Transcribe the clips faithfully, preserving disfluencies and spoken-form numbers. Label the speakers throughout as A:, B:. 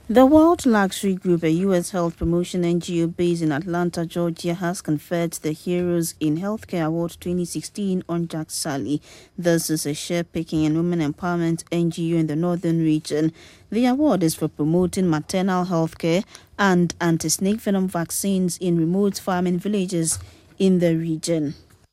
A: The World Luxury Group, a U S health promotion N G O based in Atlanta, Georgia, has conferred the Heroes in Healthcare Award twenty sixteen on Jack Sally. This is a share-picking and women empowerment N G O in the northern region. The award is for promoting maternal health care and anti-snake venom vaccines in remote farming villages in the region.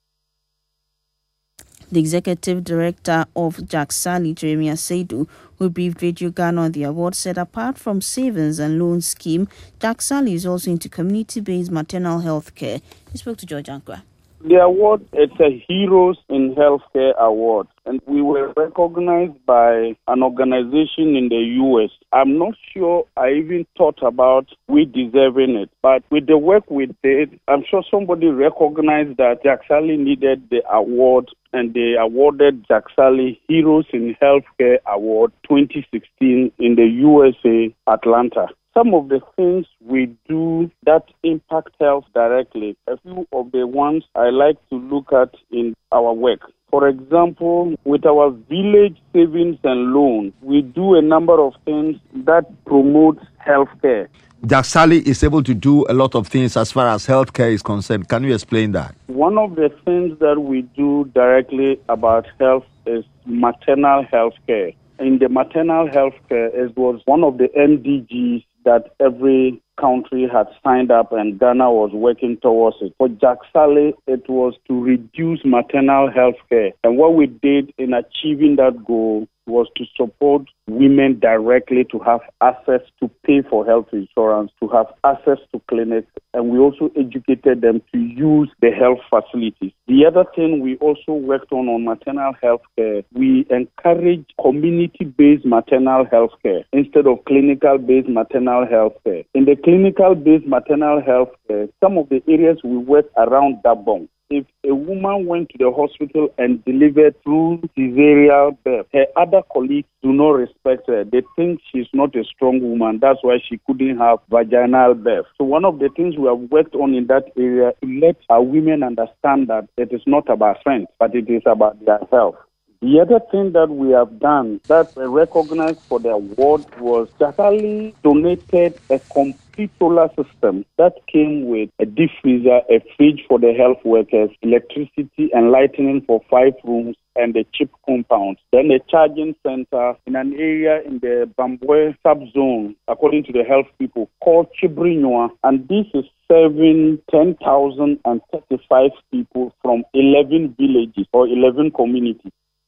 A: The executive director of Jack Sally, Jeremiah Seidu, who briefed Radio Ghana on the award, said apart from savings and loan scheme, Jack Sally is also into community-based maternal health care. He spoke to George Ankwa.
B: The award, it's a Heroes in Healthcare Award, and we were recognized by an organization in the U S. I'm not sure I even thought about we deserving it, but with the work we did, I'm sure somebody recognized that Jack Sally needed the award, and they awarded Jack Sally Heroes in Healthcare Award twenty sixteen in the U S A, Atlanta. Some of the things we do that impact health directly, a few of the ones I like to look at in our work. For example, with our village savings and loans, we do a number of things that promote healthcare.
C: Jack Sally is able to do a lot of things as far as healthcare is concerned. Can you explain that?
B: One of the things that we do directly about health is maternal health care. In the maternal health care, it was one of the M D Gs that every country had signed up, and Ghana was working towards it. For Jack Sally, it was to reduce maternal health care. And what we did in achieving that goal was to support women directly to have access to pay for health insurance, to have access to clinics, and we also educated them to use the health facilities. The other thing we also worked on on maternal health care, we encourage community-based maternal health care instead of clinical-based maternal health care. In the clinical-based maternal health care, some of the areas we work around Dabong. If a woman went to the hospital and delivered through cesarean birth, her other colleagues do not respect her. They think she's not a strong woman. That's why she couldn't have vaginal birth. So one of the things we have worked on in that area is to let our women understand that it is not about strength, but it is about their health. The other thing that we have done that we recognized for the award was Jack Sally donated a complete solar system that came with a deep freezer, a fridge for the health workers, electricity and lighting for five rooms, and a chip compound. Then a charging center in an area in the Bambwe subzone, according to the health people, called Chibrinywa. And this is serving ten thousand thirty-five people from eleven villages or eleven communities.